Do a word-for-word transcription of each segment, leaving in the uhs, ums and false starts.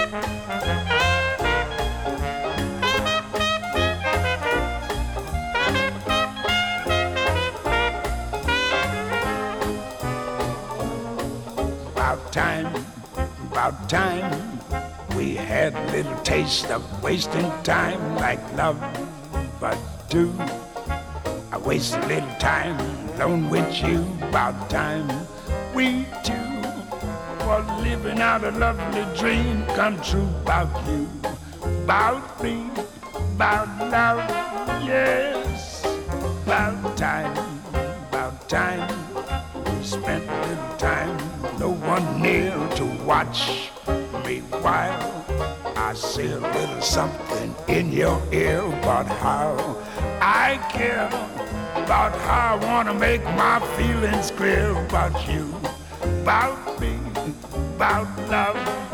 About time, about time, we had a little taste of wasting time like love, but do. I waste a little time alone with you. About time we two were living out a lovely dream come true. About you, about me, about love, yes. About time, about time, we spent a little time, no one near to watch me while I say a little something in your ear about how I care, about how I wanna make my feelings clear about you, about me, about love.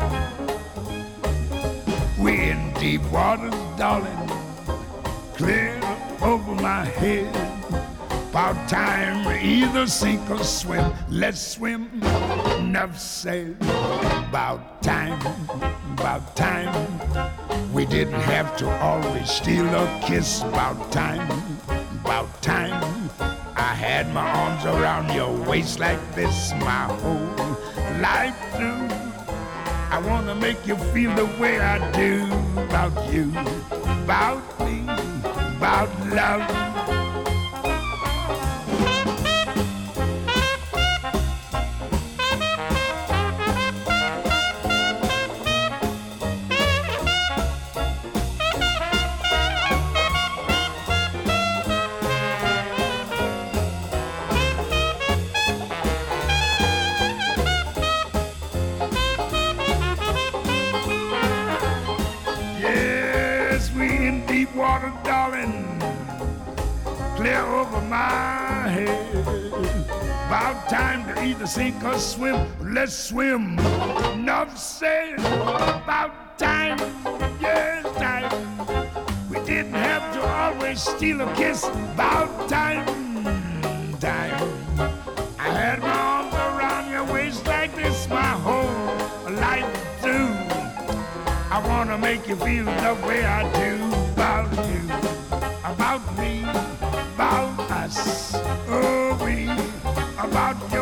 We in deep waters, darling, clear over my head. About time we either sink or swim. Let's swim, enough said. About time, about time, we didn't have to always steal a kiss. About time, about time, I had my arms around your waist like this my whole life through. I wanna make you feel the way I do about you, about me, about love. Water, darling, clear over my head. About time to either sink or swim. Let's swim. Enough said. About time, yes, time. We didn't have to always steal a kiss. About time, time. I had my arms around your waist like this my whole life through. I wanna make you feel the way I do. About you, about me, about us, oh we, about you.